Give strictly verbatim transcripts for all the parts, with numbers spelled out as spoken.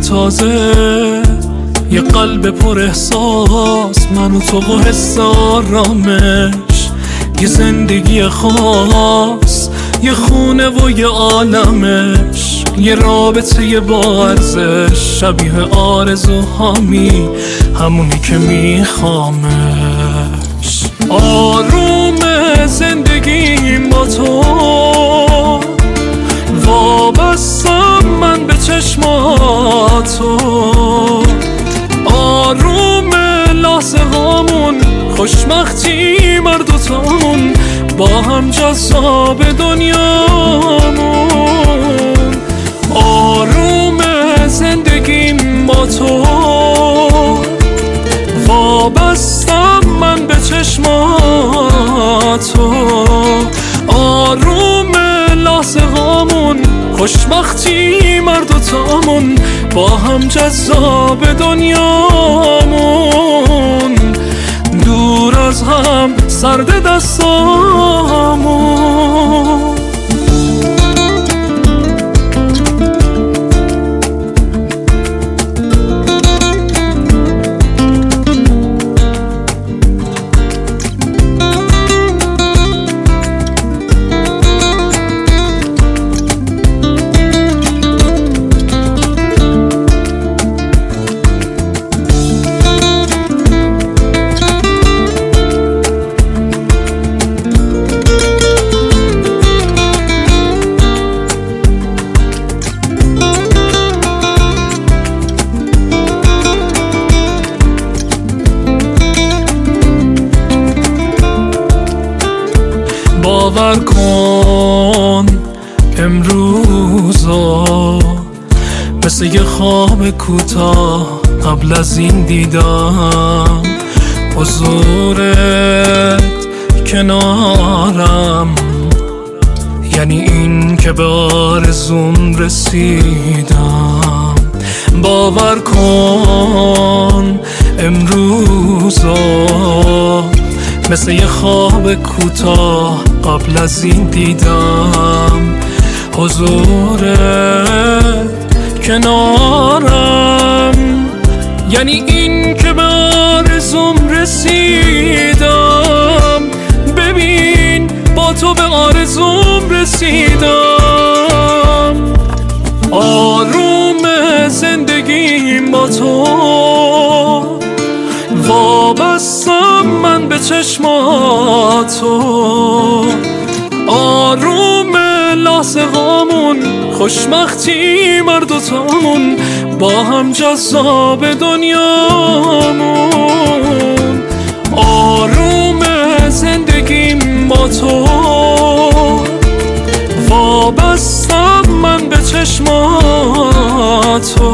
تازه، یه قلب پر احساس، من و تو و حس آرامش، یه زندگی خاص، یه خونه و یه عالمش، یه رابطه یه با ارزش، شبیه آرزوهامی، همونی که میخوامش. آروم زندگیم با تو، وابستم من به چشماتو، آروم لحظه هامون، خوشبختی مر دوتامون، با هم جذاب دنیامون. آروم زندگیم با تو، وابستم من به چشماتو، آروم لحظه هامون، خوشبختی مر دوتامون، با هم جذاب دنیامون. دور از هم سرد دستامون. باور کن امروزا مثل یه خواب کوتاه، قبل از این دیدم حضورت کنارم، یعنی این که به آرزوم رسیدم. باور کن امروزا مثل یه خواب کوتاه، قبل از این دیدم حضورت کنارم، یعنی این که به آرزوم رسیدم. ببین با تو به آرزوم رسیدم. آروم زندگیم با تو، وابستم من به چشماتو، آروم لحظه هامون، خوشبختی مر دوتامون، با هم جذاب دنیامون. آروم زندگیم با تو، وابستم من به چشماتو،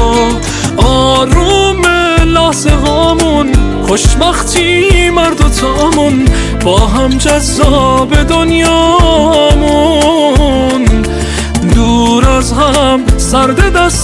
آروم لحظه هامون، خوشبختی مر دوتامون، با هم جذاب دنیامون. دور از هم سرد دست